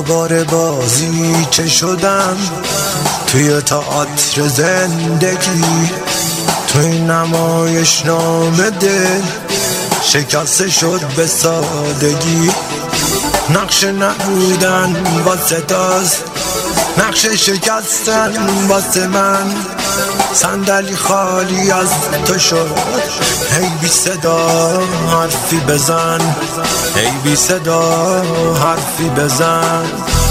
سوار بازی چه شدم توی تئاتر زندگی، توی نمایش نامه دل شکسته شد به سادگی. نقش نبودن واسه تاست، نقش شکستن واسه من. صندلی خالی از تو شد، هی بی صدا حرفی بزن، هی بی صدا حرفی بزن.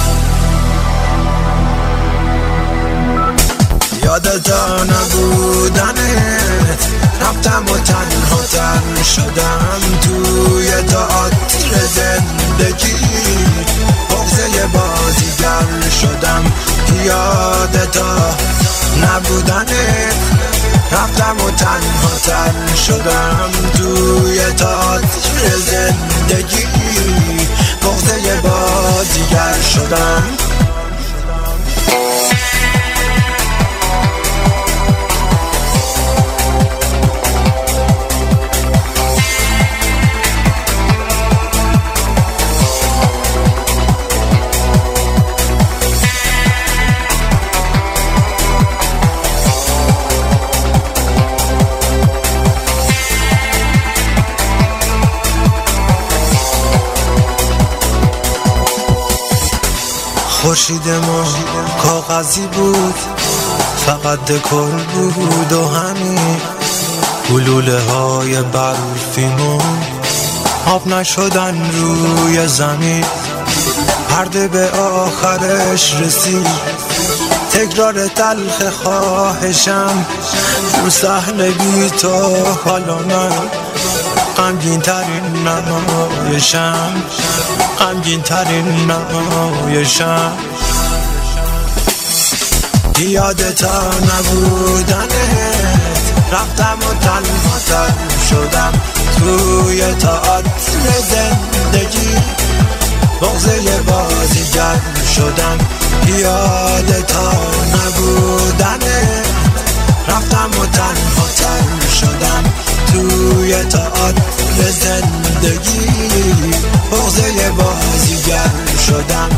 یادتا نبودنت، رفتم و تنها تن شدم توی تئاتر زندگی. بغضه بازیگر شدم، یادتا نبودنت، رفتم و تنها تن شدم توی تئاتر زندگی. بغضه بازیگر شدم. خورشید ما کاغذی بود، فقط دکور بود و همین. گلوله های برفیمون آب نشدن روی زمین. پرده به آخرش رسید، تکرار تلخ خواهشم رو صحنه بی تو. حالا من غمگین ترین نمایشم، غمگین ترین نمایشم. یادتا نبودنت، رفتم و تنها تن شدم توی تئاتر زندگی. بغضه بازیگر شدم. یادتا نبودنت، رفتم و تنها تن شدم توی تئاتر زندگی. بغضه بازیگر شدم.